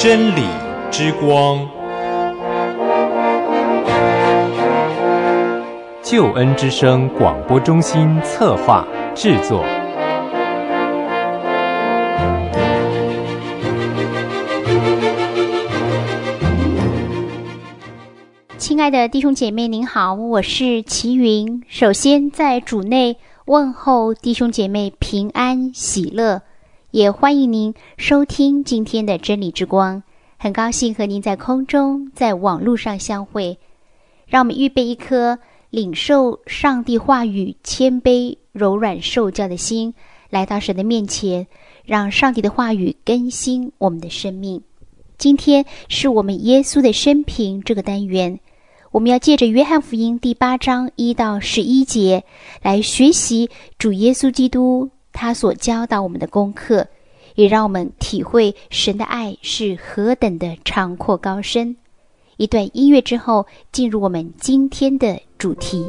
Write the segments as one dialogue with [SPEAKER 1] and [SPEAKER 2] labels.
[SPEAKER 1] 真理之光，救恩之声广播中心策划制作。
[SPEAKER 2] 亲爱的弟兄姐妹您好，我是齐云。首先在主内问候弟兄姐妹平安喜乐，也欢迎您收听今天的真理之光。很高兴和您在空中在网络上相会，让我们预备一颗领受上帝话语谦卑柔软受教的心，来到神的面前，让上帝的话语更新我们的生命。今天是我们耶稣的生平这个单元，我们要借着约翰福音第8章1到11节来学习主耶稣基督他所教导我们的功课，也让我们体会神的爱是何等的长阔高深。一段音乐之后，进入我们今天的主题。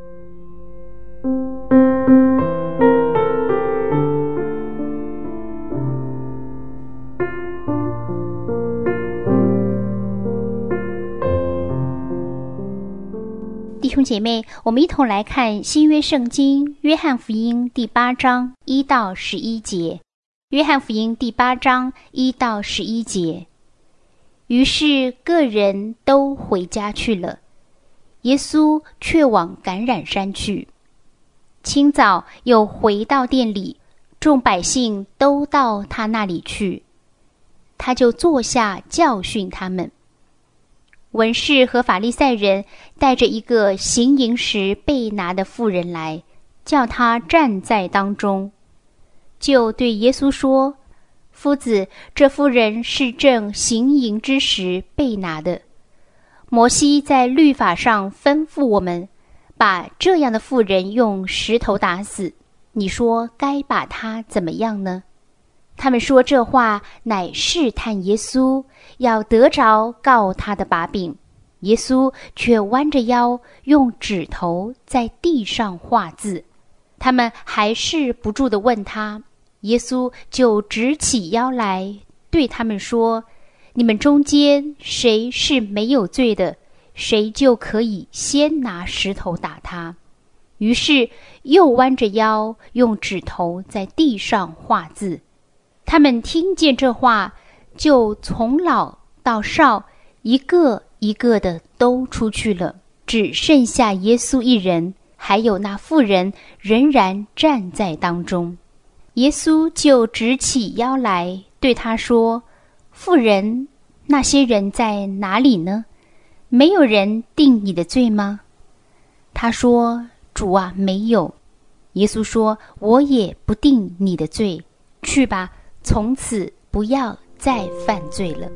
[SPEAKER 2] 弟兄姐妹，我们一同来看新约圣经约翰福音第8章1到11节。约翰福音第8章1到11节。于是各人都回家去了，耶稣却往橄榄山去。清早又回到店里，众百姓都到他那里去，他就坐下教训他们。文士和法利赛人带着一个行淫时被拿的妇人来，叫他站在当中，就对耶稣说：夫子，这妇人是正行淫之时被拿的。摩西在律法上吩咐我们，把这样的妇人用石头打死，你说该把她怎么样呢？他们说这话乃试探耶稣，要得着告他的把柄。耶稣却弯着腰，用指头在地上画字。他们还是不住地问他，耶稣就直起腰来，对他们说：你们中间谁是没有罪的，谁就可以先拿石头打他。于是又弯着腰，用指头在地上画字。他们听见这话，就从老到少，一个一个的都出去了，只剩下耶稣一人，还有那妇人仍然站在当中。耶稣就直起腰来，对他说：妇人，那些人在哪里呢？没有人定你的罪吗？他说：主啊，没有。耶稣说：我也不定你的罪，去吧，从此不要再犯罪了。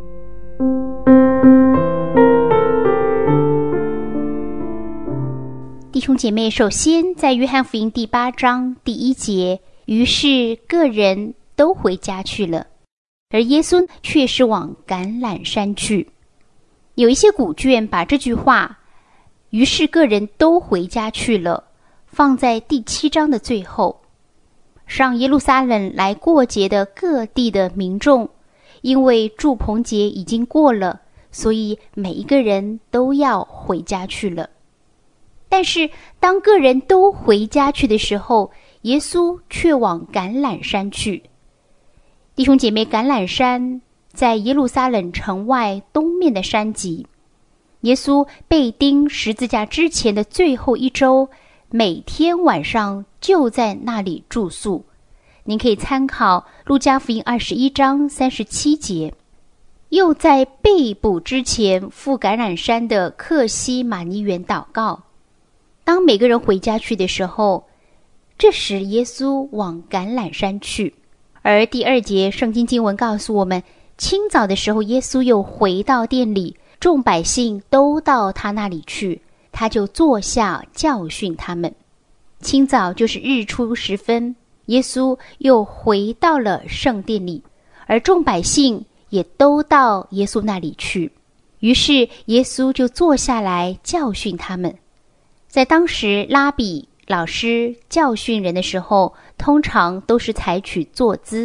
[SPEAKER 2] 弟兄姐妹，首先在约翰福音第8章第1节，于是各人都回家去了，而耶稣却是往橄榄山去。有一些古卷把这句话于是各人都回家去了放在第7章的最后。上耶路撒冷来过节的各地的民众，因为住棚节已经过了，所以每一个人都要回家去了。但是当个人都回家去的时候，耶稣却往橄榄山去。弟兄姐妹，橄榄山在耶路撒冷城外东面的山脊。耶稣被钉十字架之前的最后一周，每天晚上就在那里住宿。您可以参考路加福音21章37节。又在被捕之前赴橄榄山的客西马尼园祷告。当每个人回家去的时候，这时耶稣往橄榄山去。而第2节圣经经文告诉我们，清早的时候耶稣又回到店里，众百姓都到他那里去，他就坐下教训他们。清早就是日出时分，耶稣又回到了圣殿里，而众百姓也都到耶稣那里去。于是耶稣就坐下来教训他们。在当时，拉比老师教训人的时候，通常都是采取坐姿，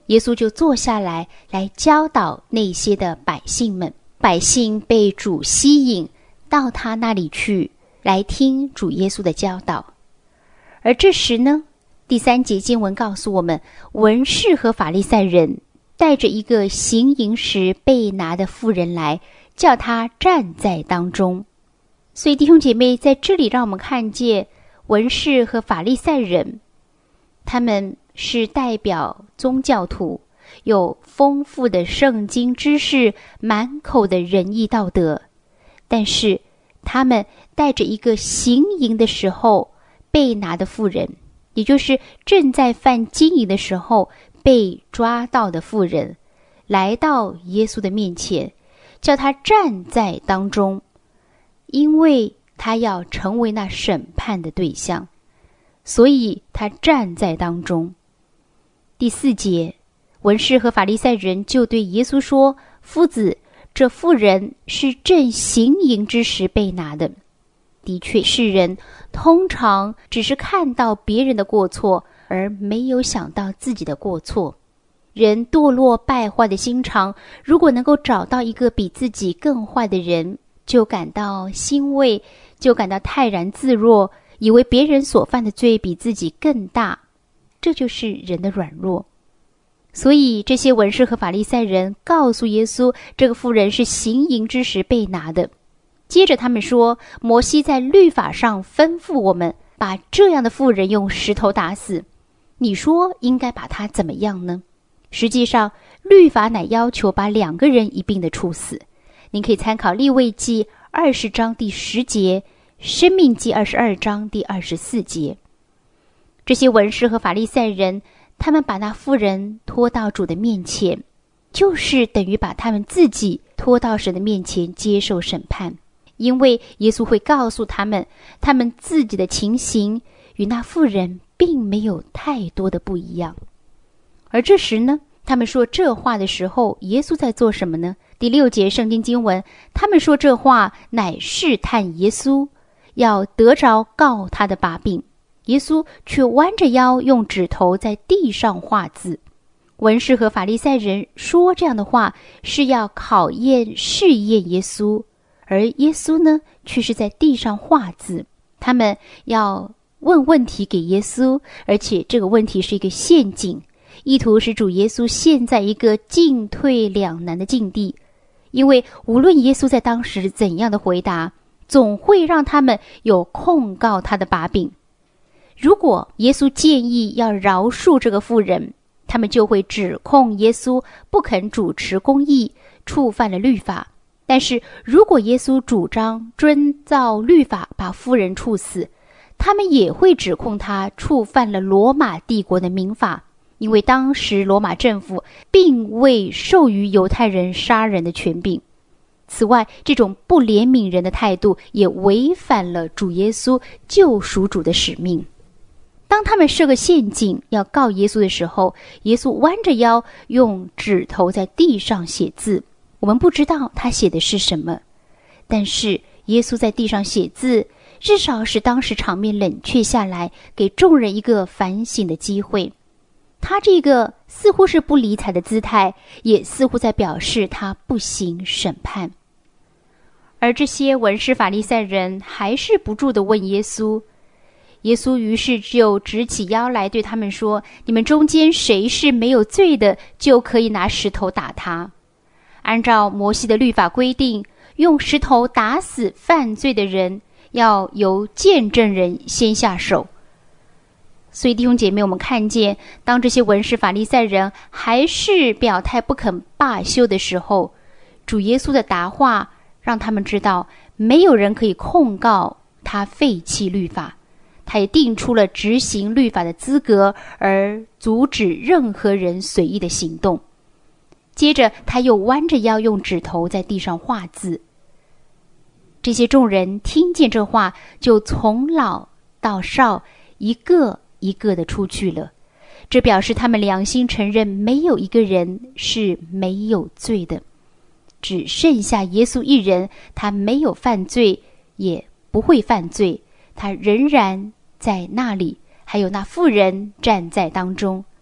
[SPEAKER 2] 耶稣就坐下来教导那些的百姓们。百姓被主吸引到他那里去，来听主耶稣的教导。而这时呢，第3节经文告诉我们，文士和法利赛人带着一个行淫时被拿的妇人来，叫他站在当中。所以弟兄姐妹，在这里让我们看见文士和法利赛人，他们是代表宗教徒，有丰富的圣经知识，满口的仁义道德，但是他们带着一个行淫的时候被拿的妇人，也就是正在犯奸淫的时候被抓到的妇人，来到耶稣的面前，叫他站在当中，因为他要成为那审判的对象，所以他站在当中。第4节，文士和法利赛人就对耶稣说，夫子，这妇人是正行淫之时被拿的。的确，世人通常只是看到别人的过错，而没有想到自己的过错。人堕落败坏的心肠，如果能够找到一个比自己更坏的人，就感到欣慰，就感到泰然自若，以为别人所犯的罪比自己更大。这就是人的软弱。所以这些文士和法利赛人告诉耶稣，这个妇人是行淫之时被拿的。接着他们说，摩西在律法上吩咐我们把这样的妇人用石头打死，你说应该把她怎么样呢？实际上律法乃要求把2个人一并的处死。您可以参考利未记20章第10节，申命记22章第24节。这些文士和法利赛人，他们把那妇人拖到主的面前，就是等于把他们自己拖到神的面前接受审判。因为耶稣会告诉他们，他们自己的情形与那妇人并没有太多的不一样。而这时呢，他们说这话的时候，耶稣在做什么呢？第6节圣经经文，他们说这话乃试探耶稣，要得着告他的把柄。耶稣却弯着腰用指头在地上画字。文士和法利赛人说这样的话，是要考验试验耶稣，而耶稣呢，却是在地上画字。他们要问问题给耶稣，而且这个问题是一个陷阱，意图使主耶稣陷在一个进退两难的境地。因为无论耶稣在当时怎样的回答，总会让他们有控告他的把柄。如果耶稣建议要饶恕这个妇人，他们就会指控耶稣不肯主持公义，触犯了律法。但是如果耶稣主张遵照律法把妇人处死，他们也会指控他触犯了罗马帝国的民法，因为当时罗马政府并未授予犹太人杀人的权柄。此外，这种不怜悯人的态度也违反了主耶稣救赎主的使命。当他们设个陷阱要告耶稣的时候，耶稣弯着腰用指头在地上写字。我们不知道他写的是什么，但是耶稣在地上写字，至少使当时场面冷却下来，给众人一个反省的机会。他这个似乎是不理睬的姿态，也似乎在表示他不行审判。而这些文士法利赛人还是不住地问耶稣，耶稣于是就直起腰来对他们说，你们中间谁是没有罪的，就可以拿石头打他。按照摩西的律法规定，用石头打死犯罪的人，要由见证人先下手。所以弟兄姐妹，我们看见当这些文士法利赛人还是表态不肯罢休的时候，主耶稣的答话让他们知道，没有人可以控告他废弃律法。他也定出了执行律法的资格，而阻止任何人随意的行动。接着他又弯着腰用指头在地上画字。这些众人听见这话，就从老到少一个一个的出去了。这表示他们良心承认没有一个人是没有罪的，只剩下耶稣一人，他没有犯罪，也不会犯罪，他仍然在那里，还有那妇人站在当中。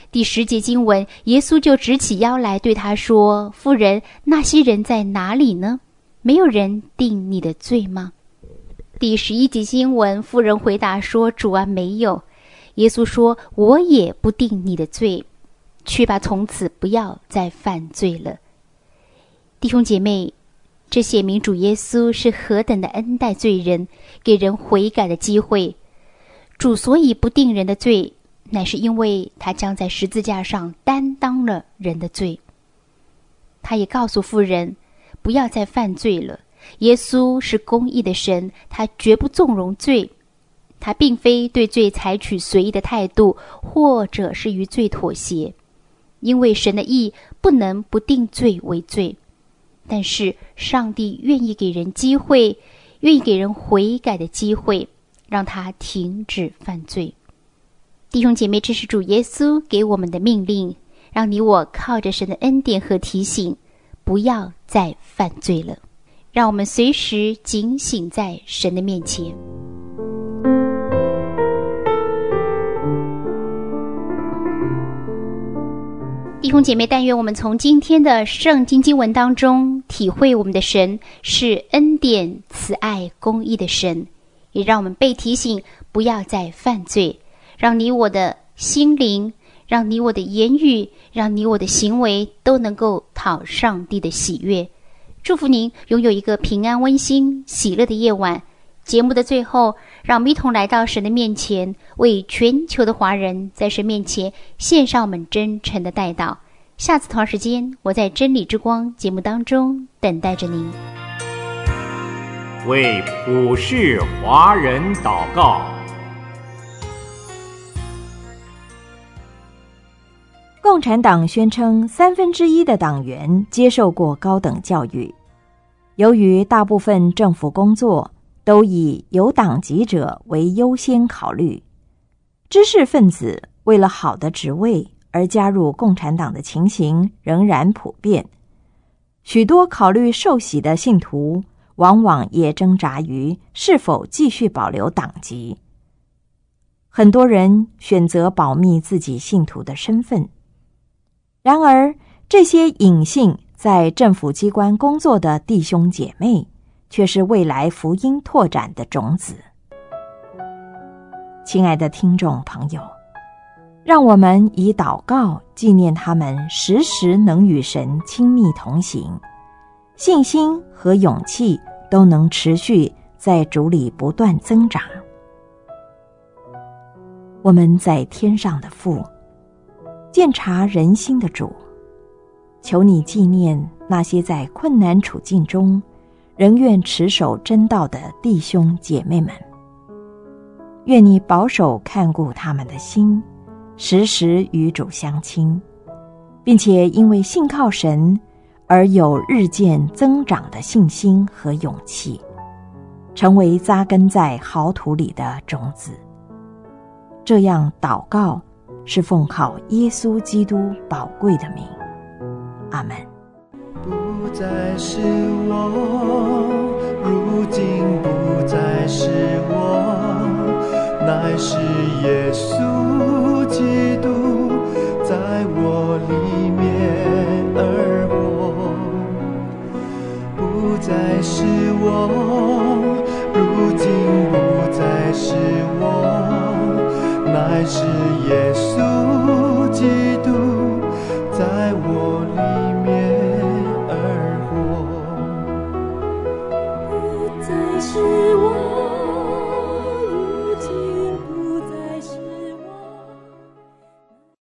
[SPEAKER 2] 第10节经文，耶稣就直起腰来对他说：妇人，那些人在哪里呢？没有人定你的罪吗？第11节经文，妇人回答说：主啊，没有。耶稣说：我也不定你的罪，去吧，从此不要再犯罪了。弟兄姐妹，这显明主耶稣是何等的恩待罪人，给人悔改的机会。主所以不定人的罪，乃是因为他将在十字架上担当了人的罪。他也告诉妇人不要再犯罪了。耶稣是公义的神，他绝不纵容罪，他并非对罪采取随意的态度，或者是与罪妥协，因为神的义不能不定罪为罪。但是上帝愿意给人机会，愿意给人悔改的机会，让他停止犯罪。弟兄姐妹，这是主耶稣给我们的命令，让你我靠着神的恩典和提醒，不要再犯罪了。让我们随时警醒在神的面前。弟兄姐妹，但愿我们从今天的圣经经文当中体会我们的神是恩典、慈爱、公义的神，也让我们被提醒不要再犯罪，让你我的心灵，让你我的言语，让你我的行为都能够讨上帝的喜悦。祝福您拥有一个平安、温馨、喜乐的夜晚。节目的最后，让我们一同来到神的面前，为全球的华人在神面前献上我们真诚的代祷。下次同时间，我在真理之光节目当中等待着您。
[SPEAKER 1] 为普世华人祷告。
[SPEAKER 3] 共产党宣称1/3的党员接受过高等教育。由于大部分政府工作都以有党籍者为优先考虑，知识分子为了好的职位而加入共产党的情形仍然普遍。许多考虑受洗的信徒往往也挣扎于是否继续保留党籍。很多人选择保密自己信徒的身份。然而，这些隐性在政府机关工作的弟兄姐妹，却是未来福音拓展的种子。亲爱的听众朋友，让我们以祷告纪念他们时时能与神亲密同行，信心和勇气都能持续在主里不断增长。我们在天上的父，鉴察人心的主，求你纪念那些在困难处境中仍愿持守真道的弟兄姐妹们。愿你保守看顾他们的心，时时与主相亲，并且因为信靠神而有日渐增长的信心和勇气，成为扎根在好土里的种子。这样祷告是奉靠耶稣基督宝贵的名。阿们。
[SPEAKER 4] 不再是我，如今不再是我，乃是耶稣基督在我里面而活。不再是我，如今不再是我，乃是耶稣基督